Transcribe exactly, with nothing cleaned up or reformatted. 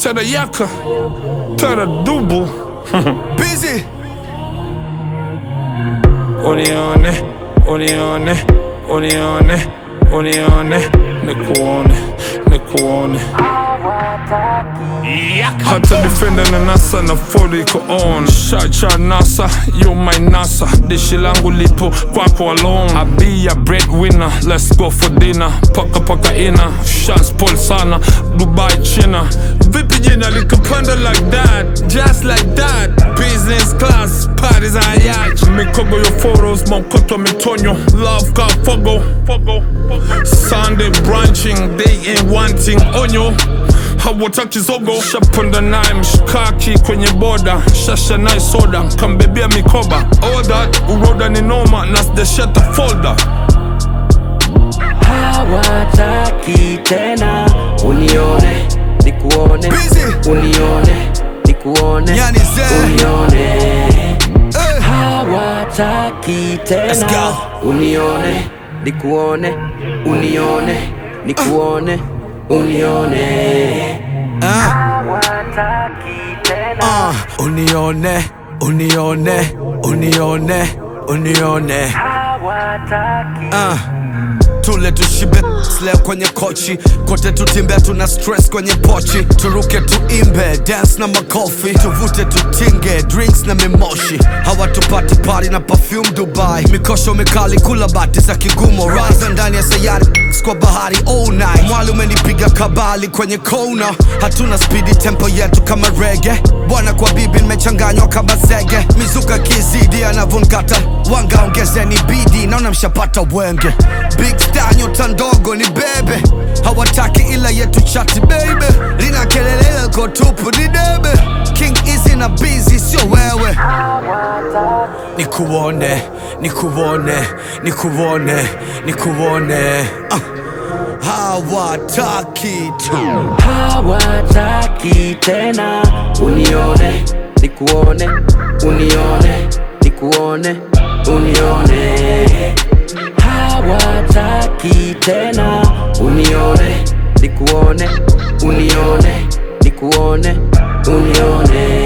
Tada yaka, tada double. Busy. Unione, unione, unione, unione. Nikuone, nikuone. Hata defender na nasa na forty iko on. Shacha nasa, you my nasa. Dishi langu lipo kwako alone. I be a breadwinner, let's go for dinner. Paka paka ina, shots pull sana. Dubai China. Vipi jina likapanda like that, just like that. Business class, parties on yacht. Mikogo yo photos, maukoto mitonyo. Love ka fogo, fogo, fogo. Sunday brunching, they ain't wanting onyo. Hawataki zogo. Shapanda nae mshikaki kwenye boda. Shasha nae soda, kambebia mikoba. All that, uroda ni noma, nasdesheta folder. Hawataki tena unione, nikuone. Busy. Unione, nikuone. Yani ze. Unione. Hey. Hawataki tena unione, nikuone. Unione, nikuone. Unione. Ah. Hawataki tena. Uh, unione, unione, unione, unione. Hawataki. Uh. Tule tushibe sleo kwenye kochi. Kote tutimbe tuna stress kwenye pochi. Turuke tuimbe, dance na makofi. Tuvute tutinge, drinks na mimoshi. Hawatupati party na perfume Dubai. Mikosho mikali kula bati za kigumo. Raza ndani ya sayari, kwa bahari all night. Mwali umenipiga kabali kwenye kona. Hatuna speedy, tempo yetu kama reggae. Bwana kwa bibi nimechanganywa kama zege. Mizuka kizidi anavungata. Wanga ongezeni bidi, naona mshapata wenge. Big star nyota ndogo ni bebe. Hawataki ila yetu chati baby. Lina kelele kwa tupu ni debe. King Easy na busy sio wewe. Nikuone, nikuone, nikuone, nikuone. uh. Hawataki tu. Hawataki tena unione, nikuone. Unione, nikuone. Unione. Hawataki tena unione, nikuone. Unione, nikuone. Unione.